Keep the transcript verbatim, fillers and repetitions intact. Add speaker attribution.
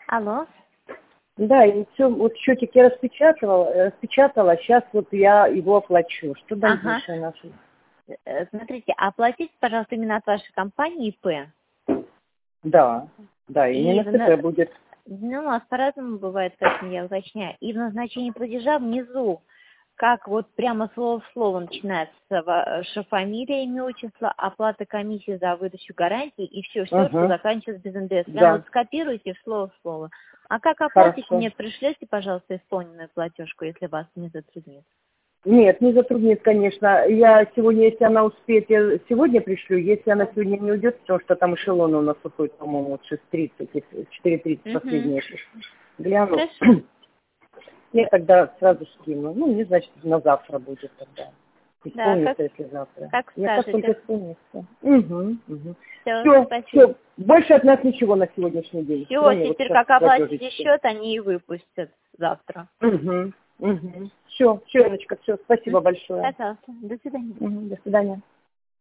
Speaker 1: Алло.
Speaker 2: Да, и все, вот счетик я распечатала, распечатала, сейчас вот я его оплачу. Что
Speaker 1: Ага.
Speaker 2: дальше наши?
Speaker 1: Э, Смотрите, оплатите, пожалуйста, именно от вашей компании ИП.
Speaker 2: Да, да,
Speaker 1: И
Speaker 2: именно
Speaker 1: в
Speaker 2: с ИП
Speaker 1: на-
Speaker 2: будет.
Speaker 1: ну, у нас по-разному бывает, поэтому я уточняю. И в назначении платежа внизу, как вот прямо слово в слово начинается ваша фамилия, имя, отчество, оплата комиссии за выдачу гарантии и все, все, что
Speaker 2: Угу,
Speaker 1: заканчивается без эн дэ эс. Прямо
Speaker 2: да,
Speaker 1: вот скопируйте в слово в слово. А как оплатить,
Speaker 2: хорошо.
Speaker 1: мне пришлете, пожалуйста, исполненную платежку, если вас не затруднит.
Speaker 2: Нет, не затруднит, конечно. Я сегодня, если она успеет, я сегодня пришлю. Если она сегодня не уйдет, потому что там эшелон у нас уходит, по-моему, вот шесть тридцать, четыре тридцать
Speaker 1: Угу.
Speaker 2: последняя. Гляну.
Speaker 1: Хорошо.
Speaker 2: Я тогда сразу скину. Ну, не значит, на завтра будет тогда.
Speaker 1: Да, как,
Speaker 2: Исполнится, если завтра.
Speaker 1: как
Speaker 2: Я как только
Speaker 1: скажете.
Speaker 2: исполнится. Угу, угу.
Speaker 1: Все,
Speaker 2: Все,
Speaker 1: спасибо.
Speaker 2: все. Больше от нас ничего на сегодняшний день.
Speaker 1: Все,
Speaker 2: Кроме вот
Speaker 1: теперь
Speaker 2: сейчас
Speaker 1: как оплатите
Speaker 2: платежечки.
Speaker 1: счет, они и выпустят завтра.
Speaker 2: Угу, угу. Все, все, Яночка, все. Спасибо
Speaker 1: М?
Speaker 2: большое.
Speaker 1: Пожалуйста. До свидания.
Speaker 2: Мгм, до свидания.